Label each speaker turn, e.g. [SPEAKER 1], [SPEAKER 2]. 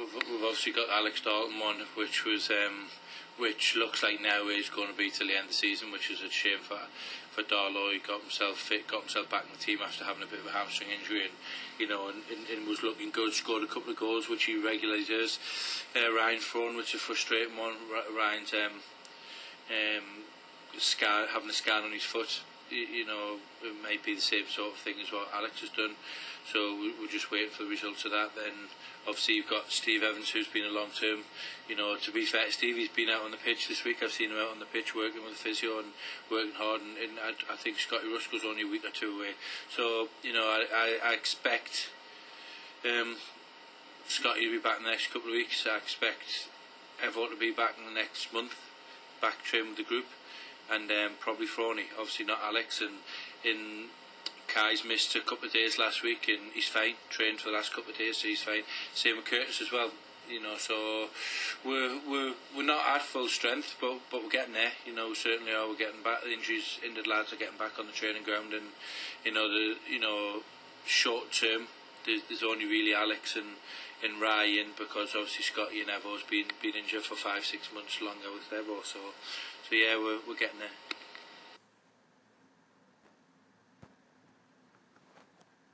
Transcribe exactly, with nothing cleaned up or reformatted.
[SPEAKER 1] we've, we've obviously got Alex Dalton one, which was um, which looks like now is going to be till the end of the season, which is a shame for for Darlow. He got himself fit, got himself back in the team after having a bit of a hamstring injury, and you know, and, and, and was looking good. Scored a couple of goals, which he regularly does. Uh, Ryan Thorne, which is a frustrating one. Ryan's um, um, scar, having a scan on his foot. You know, it might be the same sort of thing as what Alex has done. So we're just waiting for the results of that. Then obviously you've got Steve Evans, who's been a long term. You know, to be fair to Steve, he's been out on the pitch this week. I've seen him out on the pitch working with the physio and working hard. And, and I, I think Scotty Ruskell's only a week or two away. So you know, I, I, I expect um, Scotty to be back in the next couple of weeks. I expect everyone to be back in the next month, back training with the group. And um, probably Froney, obviously not Alex. And in Kai's missed a couple of days last week, and he's fine. Trained for the last couple of days, so he's fine. Same with Curtis as well. You know, so we're we're we're not at full strength, but but we're getting there. You know, certainly are. We're getting back. The injuries, injured lads are getting back on the training ground, and you know the you know short term. There's, there's only really Alex and and Ryan, because obviously Scotty and Evo's been been injured for five six months longer with Evo. So so yeah, we're we're getting there.